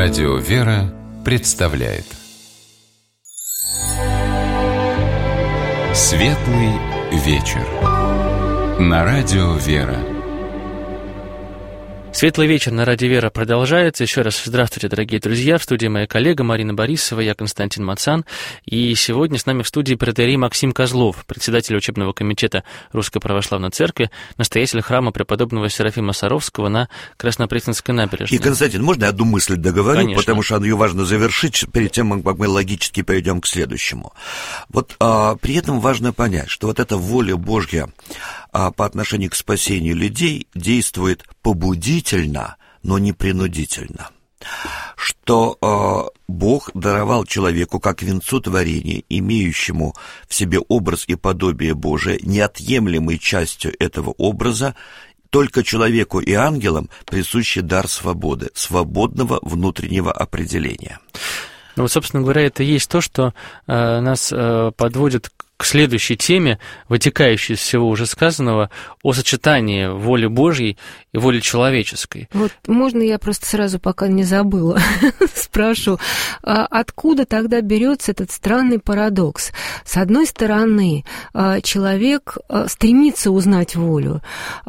Радио «Вера» представляет Светлый вечер на Радио «Вера». Светлый вечер на Радио «Вера» продолжается. Еще раз здравствуйте, дорогие друзья. В студии моя коллега Марина Борисова, я Константин Мацан. И сегодня с нами в студии протоиерей Максим Козлов, председатель учебного комитета Русской Православной Церкви, настоятель храма преподобного Серафима Саровского на Краснопресненской набережной. И, Константин, можно я одну мысль договорю? Конечно. Потому что ее важно завершить перед тем, как мы логически перейдем к следующему. Вот при этом важно понять, что вот эта воля Божья по отношению к спасению людей действует побудительно, но не принудительно. Что Бог даровал человеку как венцу творения, имеющему в себе образ и подобие Божие, неотъемлемой частью этого образа, только человеку и ангелам присущий дар свободы, свободного внутреннего определения. Ну вот, собственно говоря, это и есть то, что нас подводит к следующей теме, вытекающей из всего уже сказанного, о сочетании воли Божьей и воли человеческой. Вот можно я просто сразу, пока не забыла, спрошу, откуда тогда берется этот странный парадокс? С одной стороны, человек стремится узнать волю,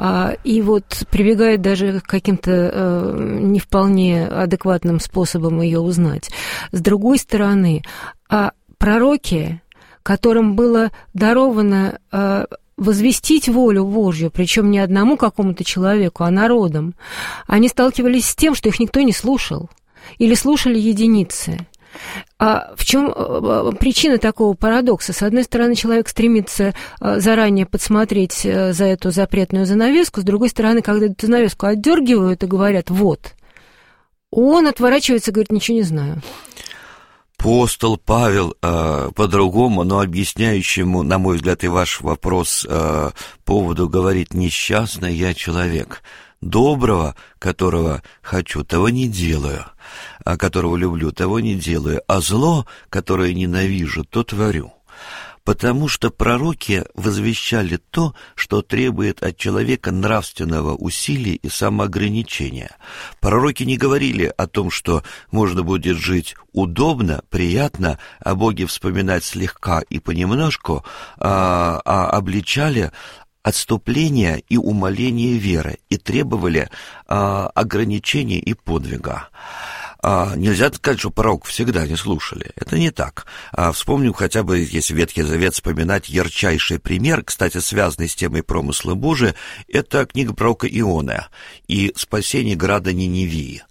и вот прибегает даже к каким-то не вполне адекватным способам ее узнать. С другой стороны, пророки, которым было даровано возвестить волю Божью, причем не одному какому-то человеку, а народам, они сталкивались с тем, что их никто не слушал, или слушали единицы. В чем причина такого парадокса? С одной стороны, человек стремится заранее подсмотреть за эту запретную занавеску, с другой стороны, когда эту занавеску отдергивают и говорят «вот», он отворачивается и говорит «ничего не знаю». Апостол Павел по-другому, но объясняющему, на мой взгляд, и ваш вопрос поводу говорит: «Несчастный я человек, доброго, которого хочу, того не делаю, а которого люблю, того не делаю, а зло, которое ненавижу, то творю». Потому что пророки возвещали то, что требует от человека нравственного усилия и самоограничения. Пророки не говорили о том, что можно будет жить удобно, приятно, о Боге вспоминать слегка и понемножку, а обличали отступление и умаление веры и требовали ограничения и подвига. Нельзя сказать, что пророков всегда не слушали. Это не так. Вспомним хотя бы, если Ветхий Завет вспоминать, ярчайший пример, кстати, связанный с темой промысла Божия, это книга пророка Ионы и спасение града Ниневии.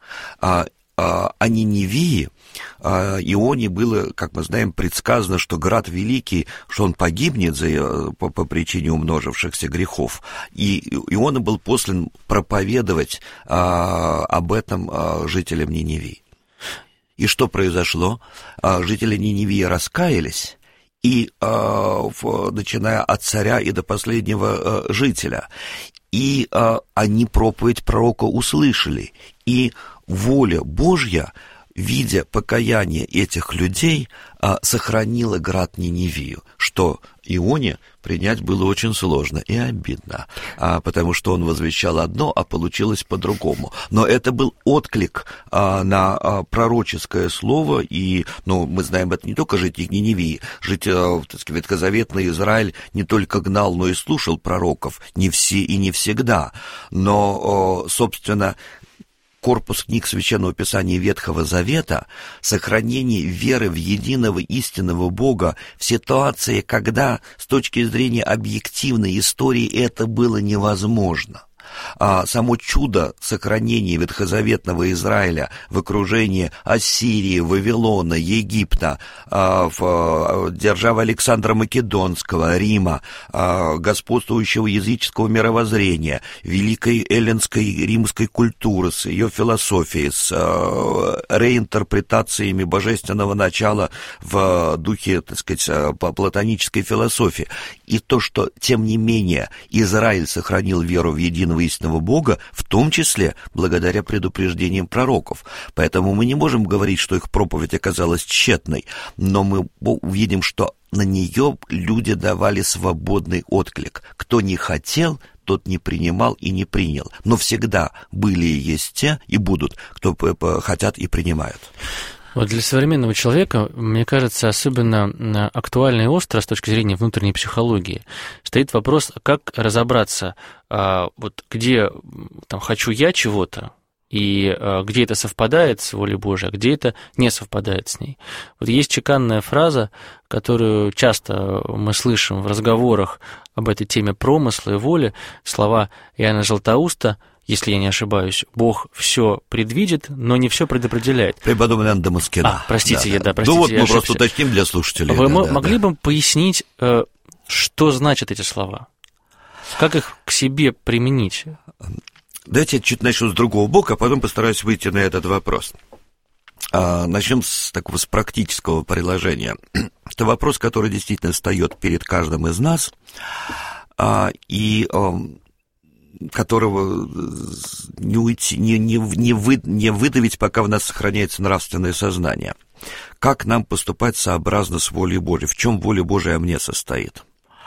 О Ниневии Ионе было, как мы знаем, предсказано, что град великий, что он погибнет по причине умножившихся грехов. И Иона был послан проповедовать об этом жителям Ниневии. И что произошло? Жители Ниневии раскаялись, и начиная от царя и до последнего жителя. И они проповедь пророка услышали, и воля Божья, видя покаяние этих людей, сохранила град Ниневию, что Ионе принять было очень сложно и обидно, потому что он возвещал одно, а получилось по-другому. Но это был отклик на пророческое слово, и мы знаем, это не только жители Ниневии, ветхозаветный Израиль не только гнал, но и слушал пророков, не все и не всегда, но, собственно, корпус книг Священного Писания Ветхого Завета, сохранение веры в единого истинного Бога в ситуации, когда с точки зрения объективной истории это было невозможно. Само чудо сохранения ветхозаветного Израиля в окружении Ассирии, Вавилона, Египта, державы Александра Македонского, Рима, господствующего языческого мировоззрения, великой эллинской римской культуры с ее философией, с реинтерпретациями божественного начала в духе, платонической философии. И то, что, тем не менее, Израиль сохранил веру в единого истинного Бога, в том числе благодаря предупреждениям пророков. Поэтому мы не можем говорить, что их проповедь оказалась тщетной, но мы видим, что на нее люди давали свободный отклик. Кто не хотел, тот не принимал и не принял. Но всегда были и есть те, и будут, кто хотят и принимают. Вот для современного человека, мне кажется, особенно актуально и остро с точки зрения внутренней психологии стоит вопрос, как разобраться, вот где там хочу я чего-то, и где это совпадает с волей Божией, а где это не совпадает с ней. Вот есть чеканная фраза, которую часто мы слышим в разговорах об этой теме промысла и воли, слова Иоанна Златоуста, если я не ошибаюсь, Бог все предвидит, но не все предопределяет. Преподобный Иоанн Дамаскина. Простите, да. Простите, ну вот мы просто уточним для слушателей. Вы могли бы пояснить, что значат эти слова? Как их к себе применить? Давайте я чуть начну с другого бока, а потом постараюсь выйти на этот вопрос. Начнем с практического приложения. Это вопрос, который действительно встает перед каждым из нас, и которого не уйти, не выдавить, пока в нас сохраняется нравственное сознание. Как нам поступать сообразно с волей Божией? В чем воля Божия мне состоит?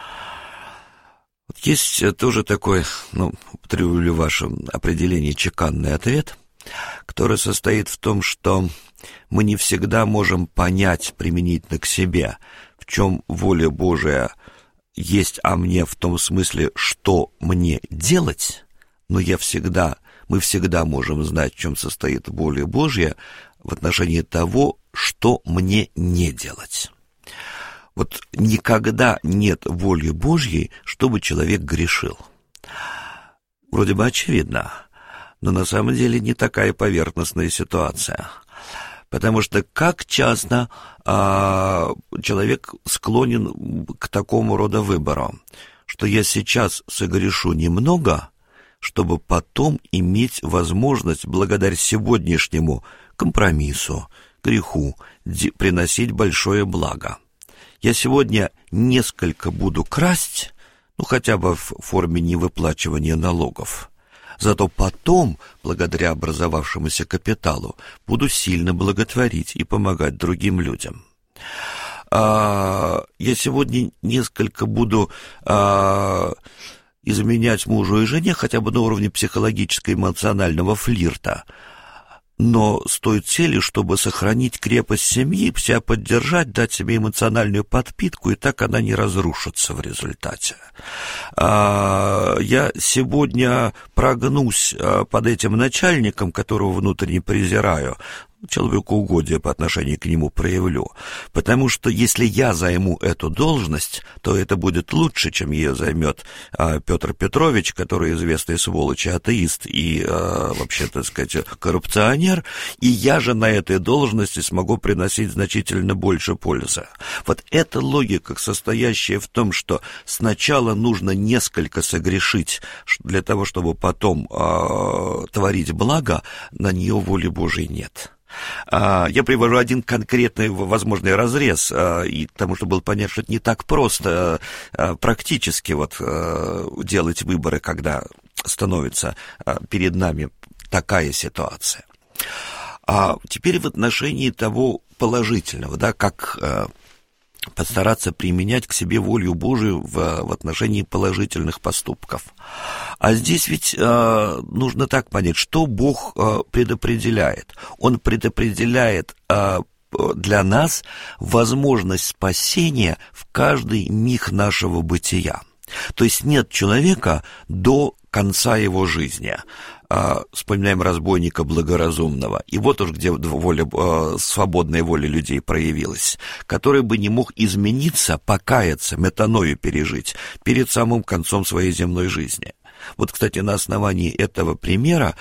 Есть тоже такой, употреблю ваше определение, чеканный ответ, который состоит в том, что мы не всегда можем понять применительно к себе, в чем воля Божия есть о мне в том смысле, что мне делать, но мы всегда можем знать, в чем состоит воля Божья в отношении того, что мне не делать. Вот никогда нет воли Божьей, чтобы человек грешил. Вроде бы очевидно, но на самом деле не такая поверхностная ситуация. Потому что как часто человек склонен к такому рода выбору, что я сейчас согрешу немного, чтобы потом иметь возможность, благодаря сегодняшнему компромиссу, греху, приносить большое благо. Я сегодня несколько буду красть, хотя бы в форме невыплачивания налогов. Зато потом, благодаря образовавшемуся капиталу, буду сильно благотворить и помогать другим людям. Я сегодня несколько буду изменять мужу и жене, хотя бы на уровне психологическо-эмоционального флирта, но с той целью, чтобы сохранить крепость семьи, себя поддержать, дать себе эмоциональную подпитку, и так она не разрушится в результате. Я сегодня прогнусь под этим начальником, которого внутренне презираю, человекоугодие по отношению к нему проявлю, потому что если я займу эту должность, то это будет лучше, чем ее займет Петр Петрович, который известный сволочь, атеист и, вообще, так сказать, коррупционер, и я же на этой должности смогу приносить значительно больше пользы. Вот эта логика, состоящая в том, что сначала нужно несколько согрешить для того, чтобы потом творить благо, на нее воли Божией нет. Я привожу один конкретный возможный разрез, и потому что было понятно, что это не так просто практически делать выборы, когда становится перед нами такая ситуация. А теперь в отношении того положительного, как постараться применять к себе волю Божию в отношении положительных поступков. А здесь ведь нужно так понять, что Бог предопределяет. Он предопределяет для нас возможность спасения в каждый миг нашего бытия. То есть нет человека до конца его жизни. Вспоминаем разбойника благоразумного. И вот уж где свободная воля людей проявилась, который бы не мог измениться, покаяться, метаною пережить перед самым концом своей земной жизни. Вот, кстати, на основании этого примера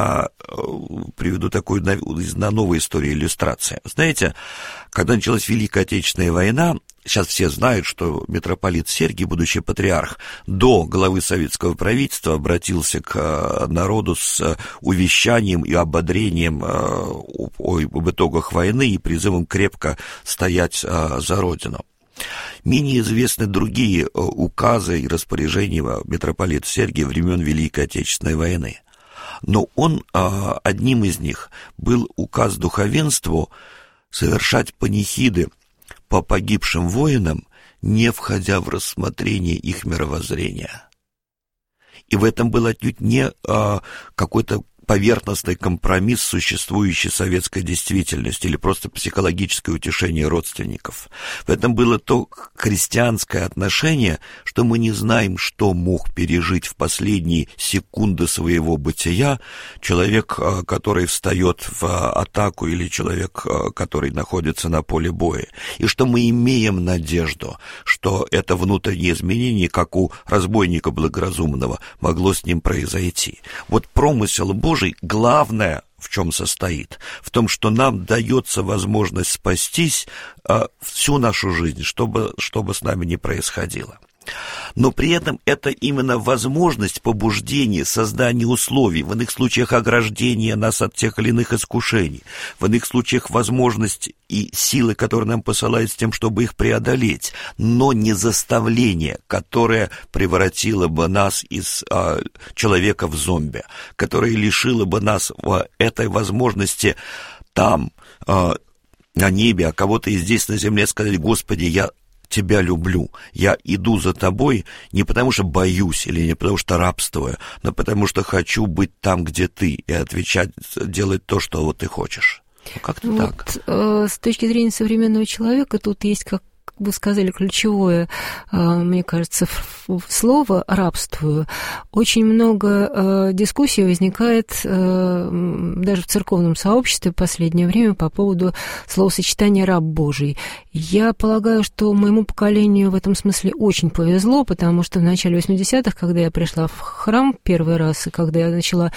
приведу такую на новую историю иллюстрации. Знаете, когда началась Великая Отечественная война, сейчас все знают, что митрополит Сергий, будущий патриарх, до главы советского правительства обратился к народу с увещанием и ободрением об итогах войны и призывом крепко стоять за Родину. Менее известны другие указы и распоряжения митрополита Сергия времен Великой Отечественной войны. Но одним из них был указ духовенству совершать панихиды по погибшим воинам, не входя в рассмотрение их мировоззрения. И в этом был отнюдь не какой-то поверхностный компромисс существующей советской действительности или просто психологическое утешение родственников. В этом было то христианское отношение, что мы не знаем, что мог пережить в последние секунды своего бытия человек, который встает в атаку, или человек, который находится на поле боя. И что мы имеем надежду, что это внутреннее изменение, как у разбойника благоразумного, могло с ним произойти. Вот промысел Божий, главное, в чем состоит? В том, что нам дается возможность спастись всю нашу жизнь, чтобы с нами не происходило. Но при этом это именно возможность побуждения, создания условий, в иных случаях ограждения нас от тех или иных искушений, в иных случаях возможность и силы, которые нам посылают с тем, чтобы их преодолеть, но не заставление, которое превратило бы нас из человека в зомби, которое лишило бы нас этой возможности там, на небе, а кого-то и здесь на земле сказать: «Господи, я Тебя люблю, я иду за Тобой не потому что боюсь или не потому что рабствую, но потому что хочу быть там, где Ты, и отвечать, делать то, что вот Ты хочешь». Как-то так. С точки зрения современного человека тут есть, как вы сказали, ключевое, мне кажется, слово «рабствую». Очень много дискуссий возникает даже в церковном сообществе в последнее время по поводу словосочетания «раб Божий». Я полагаю, что моему поколению в этом смысле очень повезло, потому что в начале 80-х, когда я пришла в храм первый раз, и когда я начала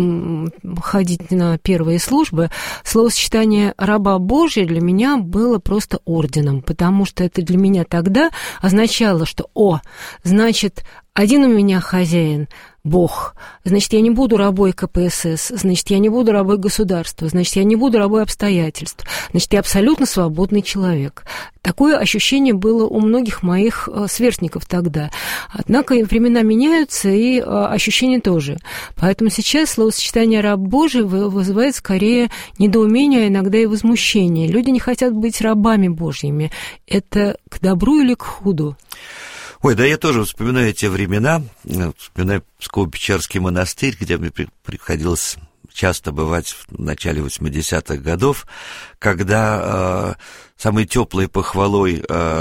ходить на первые службы, словосочетание «раба Божий» для меня было просто орденом, потому что это для меня тогда означало, что, значит, один у меня хозяин, Бог, значит, я не буду рабой КПСС, значит, я не буду рабой государства, значит, я не буду рабой обстоятельств, значит, я абсолютно свободный человек. Такое ощущение было у многих моих сверстников тогда. Однако времена меняются, и ощущения тоже. Поэтому сейчас словосочетание «раб Божий» вызывает скорее недоумение, а иногда и возмущение. Люди не хотят быть рабами Божьими. Это к добру или к худу? Ой, да я тоже вспоминаю те времена, вспоминаю Псково-Печерский монастырь, где мне приходилось часто бывать в начале 80-х годов, когда самой теплой похвалой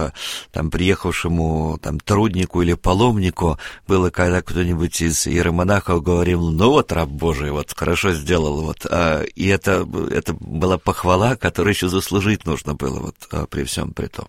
приехавшему труднику или паломнику было, когда кто-нибудь из иеромонахов говорил: «Ну вот, раб Божий, вот хорошо сделал». И это была похвала, которую еще заслужить нужно было при всем при том.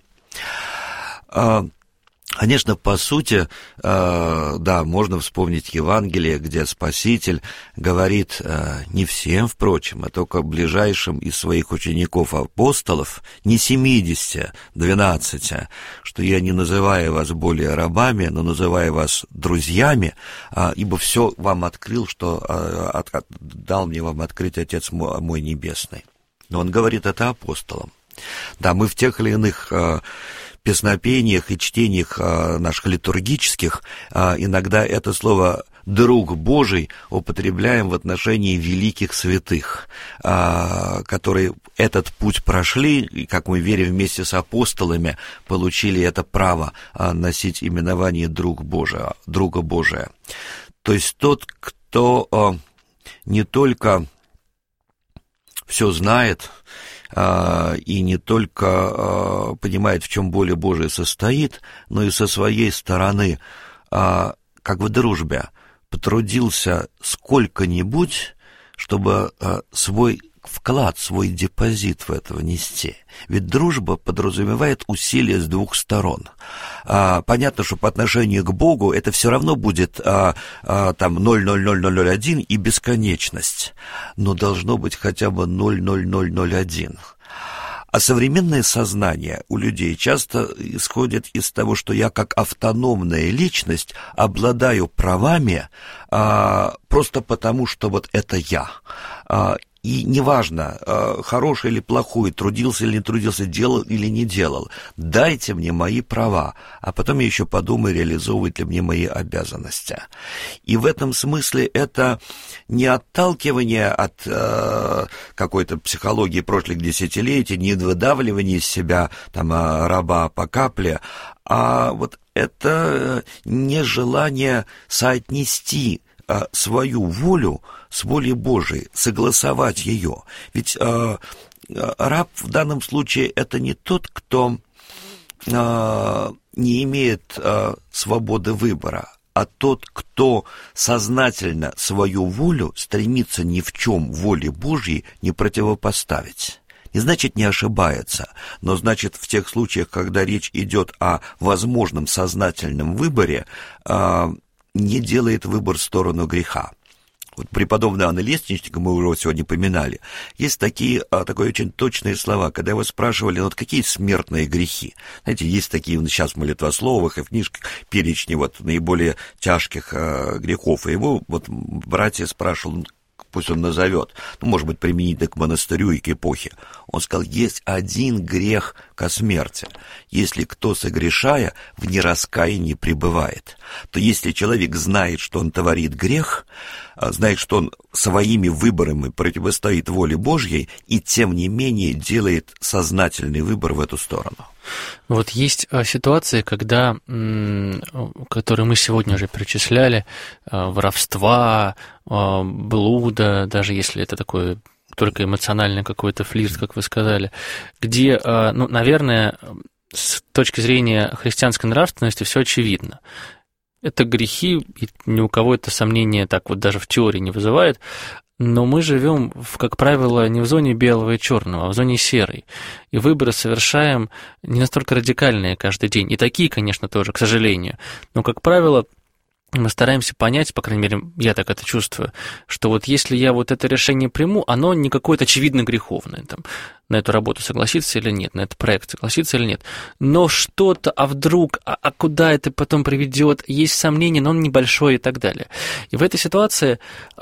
Конечно, по сути, да, можно вспомнить Евангелие, где Спаситель говорит не всем, впрочем, а только ближайшим из своих учеников-апостолов, не 70, 12, что я не называю вас более рабами, но называю вас друзьями, ибо все вам открыл, что дал мне вам открыть Отец мой Небесный. Но он говорит это апостолам. Да, мы в тех или иных песнопениях и чтениях наших литургических иногда это слово «друг Божий» употребляем в отношении великих святых, которые этот путь прошли, и, как мы верим, вместе с апостолами получили это право носить именование «друга Божия». То есть тот, кто не только все знает, и не только понимает, в чем воля Божия состоит, но и со своей стороны, как в дружбе, потрудился сколько-нибудь, чтобы свой вклад, свой депозит в это внести. Ведь дружба подразумевает усилия с двух сторон. Понятно, что по отношению к Богу это все равно будет 0,00001 и бесконечность, но должно быть хотя бы 0,0001. А современное сознание у людей часто исходит из того, что я как автономная личность обладаю правами просто потому, что вот это я. И неважно, хороший или плохой, трудился или не трудился, делал или не делал, дайте мне мои права, а потом я еще подумаю, реализовывать ли мне мои обязанности. И в этом смысле это не отталкивание от какой-то психологии прошлых десятилетий, не выдавливание из себя раба по капле, а вот это нежелание соотнести свою волю с волей Божией, согласовать ее. Ведь раб в данном случае это не тот, кто не имеет свободы выбора, а тот, кто сознательно свою волю стремится ни в чем воле Божьей не противопоставить. Не значит, не ошибается, но значит, в тех случаях, когда речь идет о возможном сознательном выборе, не делает выбор в сторону греха. Вот преподобный Иоанн Лестничник, мы уже сегодня поминали, есть такие очень точные слова, когда его спрашивали, вот какие смертные грехи. Знаете, есть такие сейчас в молитвословах и в книжках перечни наиболее тяжких грехов. И его братья спрашивали, пусть он назовет, может быть, применительно к монастырю и к эпохе. Он сказал, есть один грех ко смерти. Если кто, согрешая, в нераскаянии пребывает, то если человек знает, что он творит грех, знает, что он своими выборами противостоит воле Божьей, и тем не менее делает сознательный выбор в эту сторону. Вот есть ситуации, когда, которые мы сегодня уже перечисляли, воровства, блуда, даже если это такое только эмоциональный какой-то флирт, как вы сказали, где, наверное, с точки зрения христианской нравственности все очевидно. Это грехи, и ни у кого это сомнение так вот даже в теории не вызывает, но мы живем, как правило, не в зоне белого и черного, а в зоне серой. И выборы совершаем не настолько радикальные каждый день. И такие, конечно, тоже, к сожалению. Но, как правило, мы стараемся понять, по крайней мере, я так это чувствую, что вот если я вот это решение приму, оно не какое-то очевидно греховное, там, на эту работу согласиться или нет, на этот проект согласиться или нет. Но что-то, а вдруг, а куда это потом приведет, есть сомнения, но он небольшой и так далее. И в этой ситуации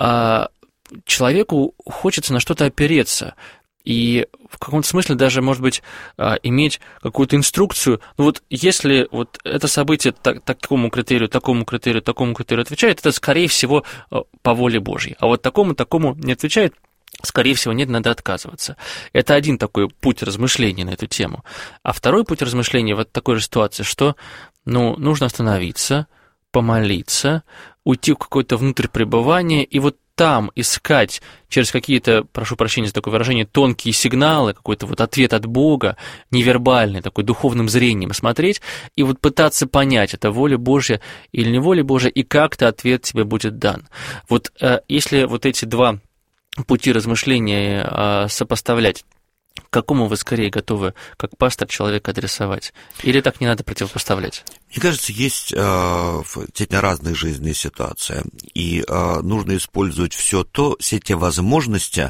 человеку хочется на что-то опереться. И в каком-то смысле даже, может быть, иметь какую-то инструкцию. Вот если вот это событие такому критерию отвечает, это, скорее всего, по воле Божьей. А вот такому не отвечает, скорее всего, нет, надо отказываться. Это один такой путь размышления на эту тему. А второй путь размышления в такой же ситуации, что нужно остановиться, помолиться, уйти в какое-то внутрь пребывание, и вот там искать через какие-то, прошу прощения за такое выражение, тонкие сигналы, какой-то вот ответ от Бога, невербальный, такой духовным зрением смотреть, и вот пытаться понять, это воля Божья или не воля Божья, и как-то ответ тебе будет дан. Вот если вот эти два пути размышления сопоставлять, к какому вы скорее готовы, как пастор, человека адресовать? Или так не надо противопоставлять? Мне кажется, есть действительно разные жизненные ситуации, и нужно использовать все те возможности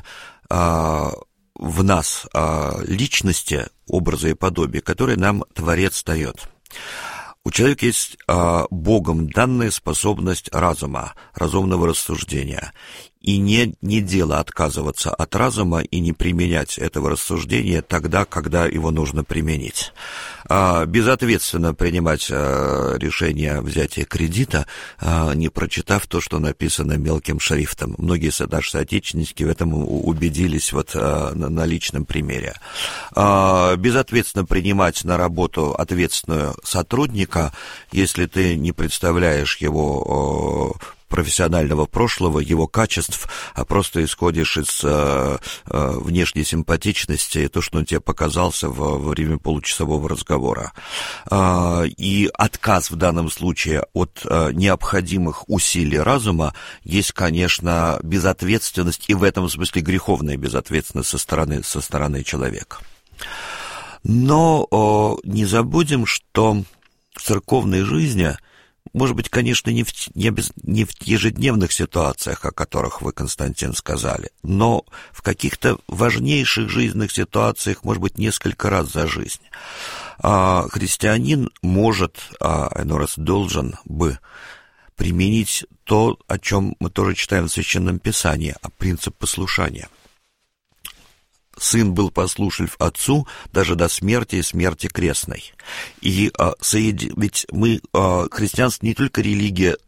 в нас, личности, образа и подобия, которые нам Творец дает. У человека есть Богом данная способность разума, разумного рассуждения. И не дело отказываться от разума и не применять этого рассуждения тогда, когда его нужно применить. Безответственно принимать решение о взятии кредита, не прочитав то, что написано мелким шрифтом. Многие наши соотечественники в этом убедились на личном примере. Безответственно принимать на работу ответственного сотрудника, если ты не представляешь его профессионального прошлого, его качеств, а просто исходишь из внешней симпатичности и то, что он тебе показался во время получасового разговора. И отказ в данном случае от необходимых усилий разума есть, конечно, безответственность, и в этом смысле греховная безответственность со стороны человека. Но не забудем, что в церковной жизни, может быть, конечно, не в ежедневных ситуациях, о которых вы, Константин, сказали, но в каких-то важнейших жизненных ситуациях, может быть, несколько раз за жизнь. Христианин может, иной раз должен бы применить то, о чем мы тоже читаем в Священном Писании, принцип послушания. Сын был послушлив отцу даже до смерти и смерти крестной. И ведь христианство не только религия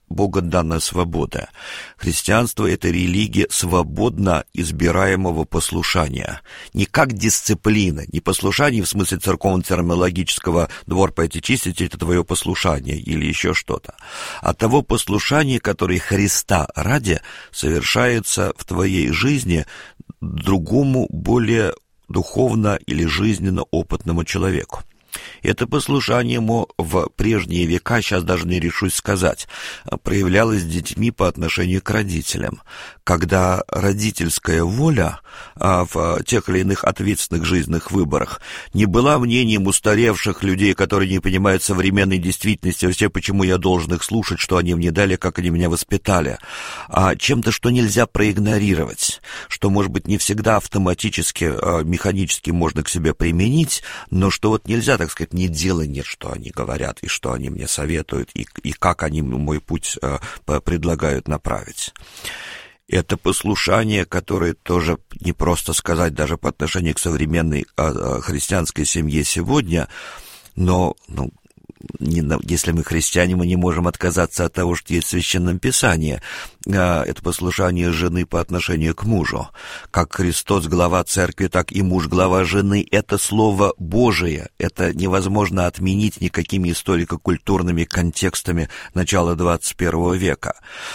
Богом данная свобода. Христианство — это религия свободно избираемого послушания. Не как дисциплина, не послушание в смысле церковно-терминологического «двор пойти чистить» — это твое послушание или еще что-то, а того послушания, которое Христа ради совершается в твоей жизни другому, более духовно или жизненно опытному человеку. Это послушание ему в прежние века, сейчас даже не решусь сказать, проявлялось детьми по отношению к родителям, когда родительская воля в тех или иных ответственных жизненных выборах не была мнением устаревших людей, которые не понимают современной действительности, вообще почему я должен их слушать, что они мне дали, как они меня воспитали, а чем-то, что нельзя проигнорировать, что, может быть, не всегда автоматически, механически можно к себе применить, но что вот нельзя, так сказать, не делай нет, что они говорят, и что они мне советуют, и как они мой путь предлагают направить. Это послушание, которое тоже не просто сказать даже по отношению к современной христианской семье сегодня, но если мы христиане, мы не можем отказаться от того, что есть в Священном Писании. Это послушание жены по отношению к мужу. Как Христос глава церкви, так и муж глава жены. Это Слово Божие. Это невозможно отменить никакими историко-культурными контекстами начала 21 века.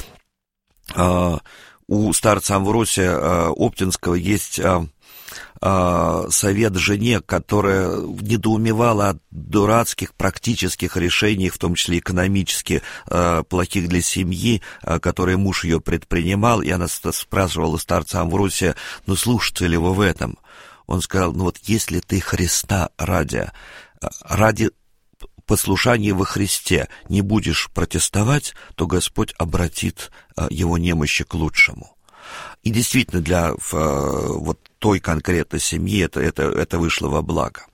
У старца Амвросия Оптинского есть совет жене, которая недоумевала от дурацких практических решений, в том числе экономически плохих для семьи, которые муж ее предпринимал, и она спрашивала старца Амвросия, слушается ли его в этом? Он сказал, если ты Христа ради послушания во Христе не будешь протестовать, то Господь обратит его немощи к лучшему. И действительно, для вот той конкретной семьи это вышло во благо.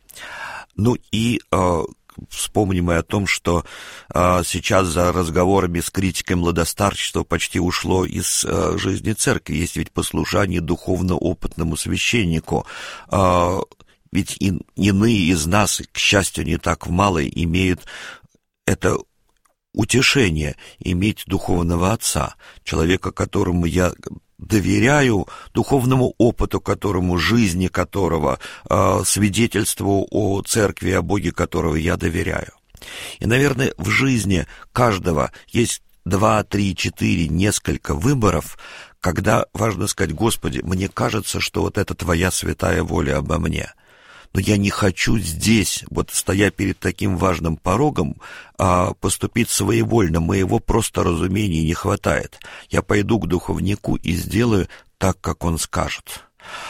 Вспомним и о том, что сейчас за разговорами с критикой младостарчества почти ушло из жизни церкви. Есть ведь послушание духовно-опытному священнику. Ведь иные из нас, к счастью, не так мало, имеют это утешение, иметь духовного отца, человека, которому я доверяю, духовному опыту которому, жизни которого, свидетельству о церкви, о Боге которого я доверяю. И, наверное, в жизни каждого есть 2, 3, 4, несколько выборов, когда важно сказать: Господи, мне кажется, что вот это Твоя святая воля обо мне. Но я не хочу здесь, вот стоя перед таким важным порогом, поступить своевольно, моего просто разумения не хватает. Я пойду к духовнику и сделаю так, как он скажет.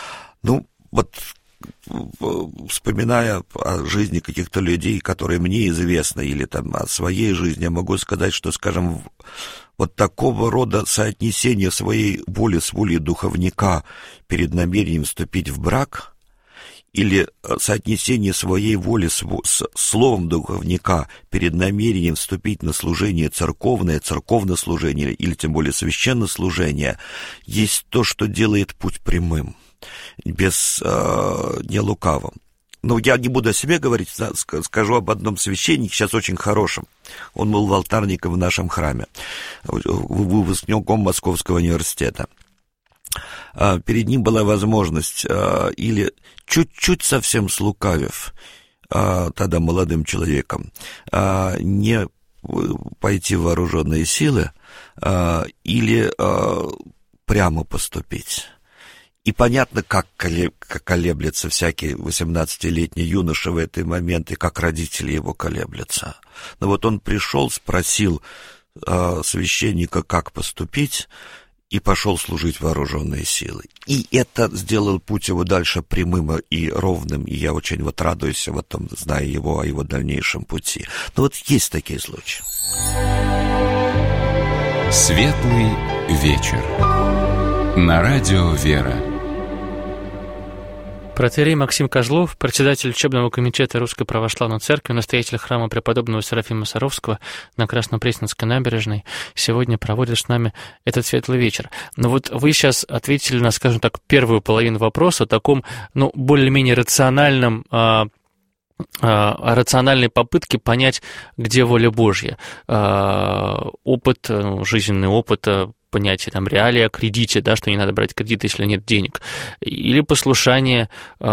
Вспоминая о жизни каких-то людей, которые мне известны, или о своей жизни, я могу сказать, что, скажем, вот такого рода соотнесение своей воли с волей духовника перед намерением вступить в брак, или соотнесение своей воли с словом духовника перед намерением вступить на служение церковное служение, или тем более священнослужение, есть то, что делает путь прямым, не лукавым. Я не буду о себе говорить, скажу об одном священнике, сейчас очень хорошем. Он был алтарником в нашем храме, выпускником Московского университета. Перед ним была возможность, или чуть-чуть совсем слукавив, тогда молодым человеком, не пойти в вооруженные силы, или прямо поступить. И понятно, как колеблется всякий 18-летний юноша в этот момент, и как родители его колеблются. Но вот он пришел, спросил священника, как поступить, и пошел служить в вооруженные силы. И это сделал путь его дальше прямым и ровным, и я очень радуюсь в этом, зная его о его дальнейшем пути. Но есть такие случаи. Светлый вечер. На радио «Вера». Протоиерей Максим Козлов, председатель учебного комитета Русской Православной Церкви, настоятель храма преподобного Серафима Саровского на Краснопресненской набережной, сегодня проводит с нами этот светлый вечер. Но вы сейчас ответили на, скажем так, первую половину вопроса о таком, более-менее рациональном рациональной попытки понять, где воля Божья. Опыт, жизненный опыт, понятие там реалии о кредите, да, что не надо брать кредит, если нет денег, или послушание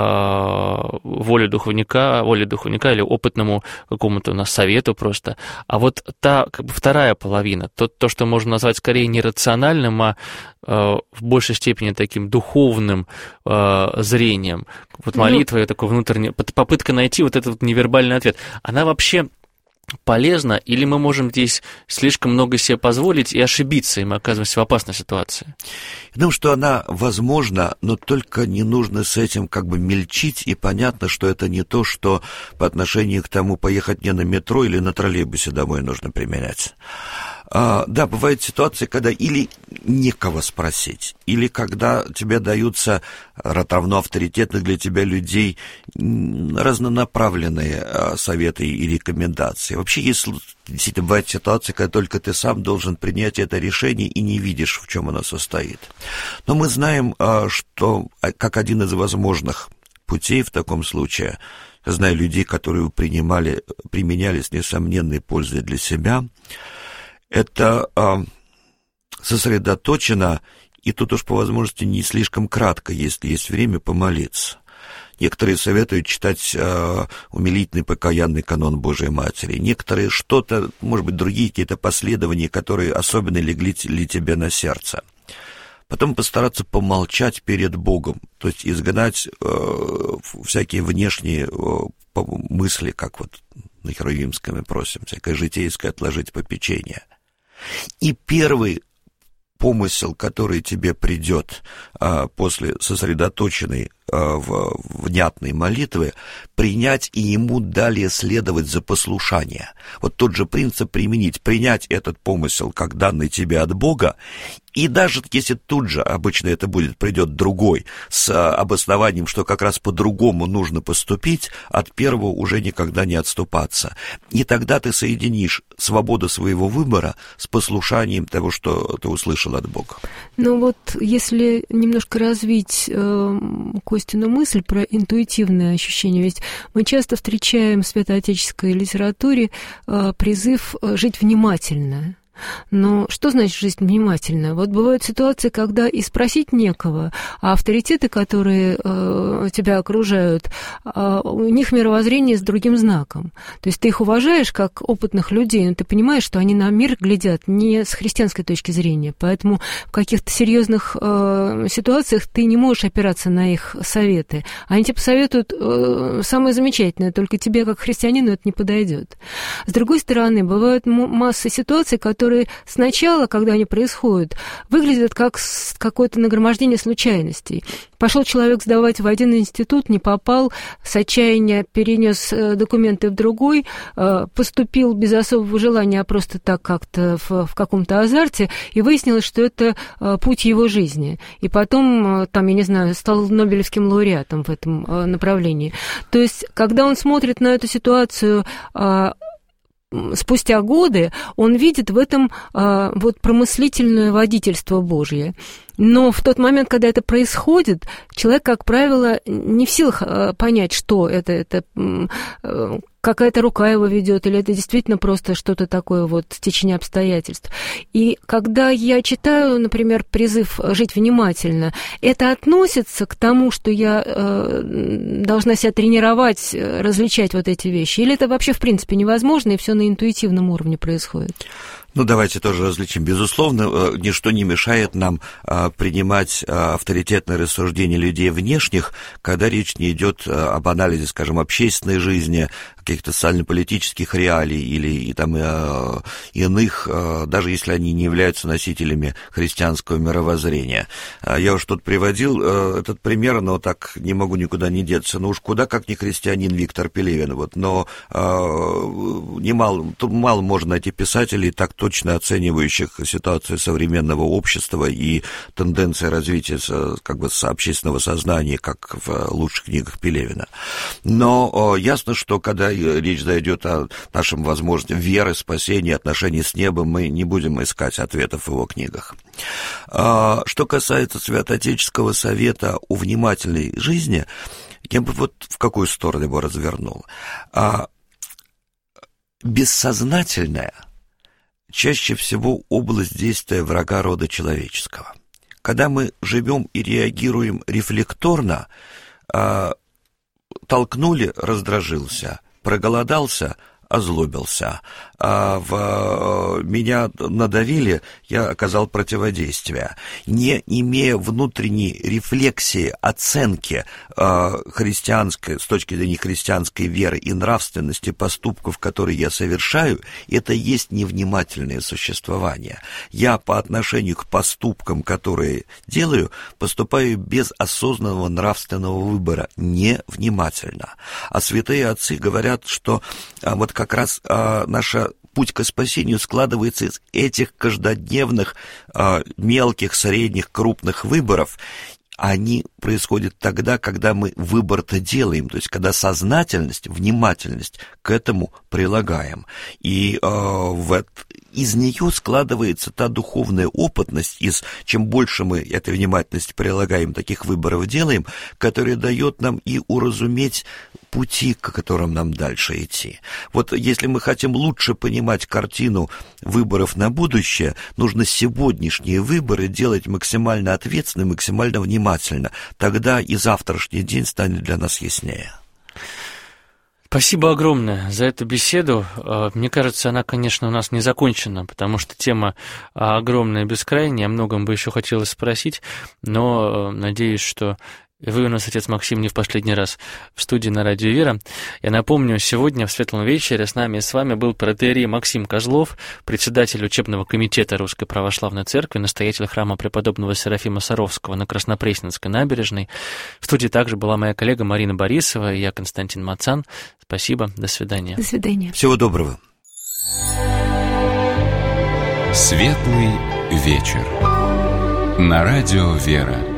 воле духовника или опытному какому-то у нас совету просто. А вот та как бы вторая половина, то, что можно назвать скорее не рациональным, а в большей степени таким духовным зрением, вот молитва, такой внутренний, попытка найти вот этот вот невербальный ответ, она вообще полезно, или мы можем здесь слишком много себе позволить и ошибиться, и мы оказываемся в опасной ситуации? Я думаю, что она возможна, но только не нужно с этим как бы мельчить, и понятно, что это не то, что по отношению к тому, поехать не на метро или на троллейбусе домой нужно применять. Да, бывают ситуации, когда или некого спросить, или когда тебе даются равно авторитетных для тебя людей разнонаправленные советы и рекомендации. Вообще, если действительно бывает ситуация, когда только ты сам должен принять это решение и не видишь, в чем оно состоит. Но мы знаем, что как один из возможных путей в таком случае, я знаю людей, которые применяли с несомненной пользой для себя, это сосредоточено, и тут уж по возможности не слишком кратко, если есть время, помолиться. Некоторые советуют читать умилительный покаянный канон Божией Матери. Некоторые что-то, может быть, другие какие-то последования, которые особенно легли тебе на сердце. Потом постараться помолчать перед Богом, то есть изгнать всякие внешние мысли, как вот на Херувимском мы просим, всякое житейское отложить попечение. И первый помысел, который тебе придет после сосредоточенной внятной молитвы, принять и ему далее следовать за послушание. Вот тот же принцип применить, принять этот помысел как данный тебе от Бога, и даже если тут же, обычно это придет другой, с обоснованием, что как раз по-другому нужно поступить, от первого уже никогда не отступаться. И тогда ты соединишь свободу своего выбора с послушанием того, что ты услышал от Бога. Ну вот, если немножко развить Костину мысль про интуитивное ощущение, ведь мы часто встречаем в святоотеческой литературе призыв жить внимательно. Но что значит жить внимательно? Вот бывают ситуации, когда и спросить некого, а авторитеты, которые тебя окружают, у них мировоззрение с другим знаком. То есть ты их уважаешь как опытных людей, но ты понимаешь, что они на мир глядят не с христианской точки зрения. Поэтому в каких-то серьезных ситуациях ты не можешь опираться на их советы. Они тебе посоветуют самое замечательное, только тебе как христианину это не подойдет. С другой стороны, бывают масса ситуаций, которые сначала, когда они происходят, выглядят как какое-то нагромождение случайностей. Пошел человек сдавать в один институт, не попал, с отчаяния перенес документы в другой, поступил без особого желания, а просто так как-то в каком-то азарте, и выяснилось, что это путь его жизни. И потом, там, я не знаю, стал Нобелевским лауреатом в этом направлении. То есть, когда он смотрит на эту ситуацию спустя годы, он видит в этом вот промыслительное водительство Божье. Но в тот момент, когда это происходит, человек, как правило, не в силах понять, что это какая-то рука его ведет, или это действительно просто что-то такое вот стечение обстоятельств. И когда я читаю, например, призыв жить внимательно, это относится к тому, что я должна себя тренировать, различать вот эти вещи, или это вообще в принципе невозможно, и все на интуитивном уровне происходит? Ну, давайте тоже различим. Безусловно, ничто не мешает нам принимать авторитетные рассуждения людей внешних, когда речь не идет об анализе, скажем, общественной жизни, каких-то социально-политических реалий или там иных, даже если они не являются носителями христианского мировоззрения. Я уж тут приводил этот пример, но так не могу никуда не деться. Ну уж куда как не христианин Виктор Пелевин. Вот, но мало можно найти писателей, так точно оценивающих ситуацию современного общества и тенденции развития как бы общественного сознания, как в лучших книгах Пелевина. Но ясно, что когда речь зайдет о нашем возможности веры, спасения, отношений с небом, мы не будем искать ответов в его книгах. Что касается Святоотеческого совета о внимательной жизни, Я бы вот в какую сторону его развернул. Бессознательное чаще всего область действия врага рода человеческого. Когда мы живем и реагируем рефлекторно, толкнули, раздражился, проголодался, озлобился, меня надавили, я оказал противодействие. Не имея внутренней рефлексии, оценки христианской, с точки зрения христианской веры и нравственности поступков, которые я совершаю, это есть невнимательное существование. Я по отношению к поступкам, которые делаю, поступаю без осознанного нравственного выбора, невнимательно. А святые отцы говорят, что вот как раз наша путь к спасению складывается из этих каждодневных, мелких, средних, крупных выборов. Они происходят тогда, когда мы выбор-то делаем, то есть когда сознательность, внимательность к этому прилагаем. И из нее складывается та духовная опытность, чем больше мы этой внимательности прилагаем, таких выборов делаем, которая дает нам и уразуметь пути, к которым нам дальше идти. Вот если мы хотим лучше понимать картину выборов на будущее, нужно сегодняшние выборы делать максимально ответственно, максимально внимательно. Тогда и завтрашний день станет для нас яснее. Спасибо огромное за эту беседу. Мне кажется, она, конечно, у нас не закончена, потому что тема огромная и бескрайняя, о многом бы еще хотелось спросить, но надеюсь, что вы у нас, отец Максим, не в последний раз в студии на Радио Вера. Я напомню, сегодня в Светлом вечере с нами и с вами был протоиерей Максим Козлов, председатель учебного комитета Русской Православной Церкви, настоятель храма преподобного Серафима Саровского на Краснопресненской набережной. В студии также была моя коллега Марина Борисова и я, Константин Мацан. Спасибо, до свидания. До свидания. Всего доброго. Светлый вечер. На Радио Вера.